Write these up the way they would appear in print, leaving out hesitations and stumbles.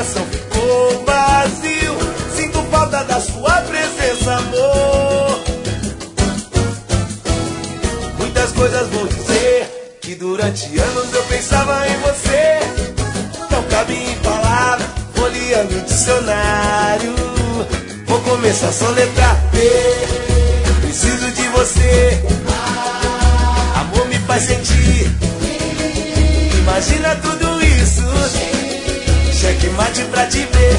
coração ficou vazio. Sinto falta da sua presença, amor. Muitas coisas vou dizer, que durante anos eu pensava em você. Não cabe em palavras, folheando o dicionário. Vou começar a soletrar. Preciso de você. Amor me faz sentir. Imagina tudo isso. Checkmate pra te ver.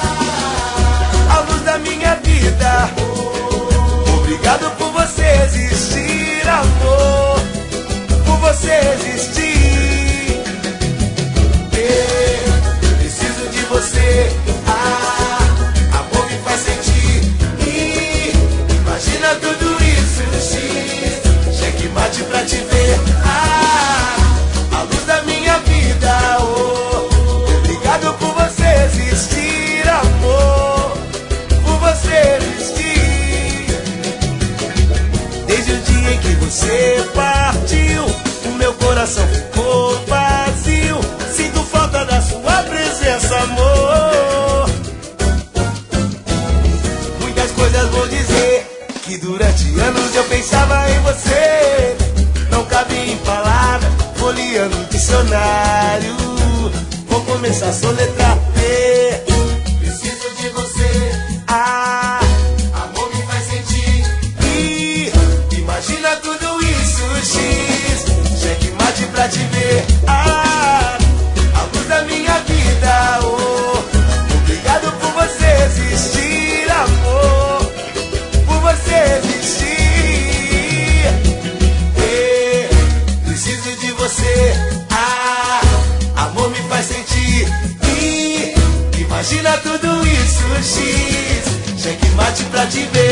A luz da minha vida. Obrigado por você existir, amor. Por você existir. Preciso de você. Amor me faz sentir. Imagina tudo isso. Checkmate pra te ver. A luz da minha vida. Obrigado por você existir, amor. Por você existir. Desde o dia em que você partiu, o meu coração ficou vazio. Sinto falta da sua presença, amor. Muitas coisas vou dizer, que durante anos eu pensava em você. Não cabe em palavras, folheando o dicionário. Vou começar a soletrar. Preciso de você. Amor me faz sentir. Imagina tudo isso. Checkmate pra te ver. A luz da minha vida. Obrigado por você existir, amor. Por você existir. Preciso de você. Amor me faz sentir. Imagina tudo isso. Checkmate pra te ver.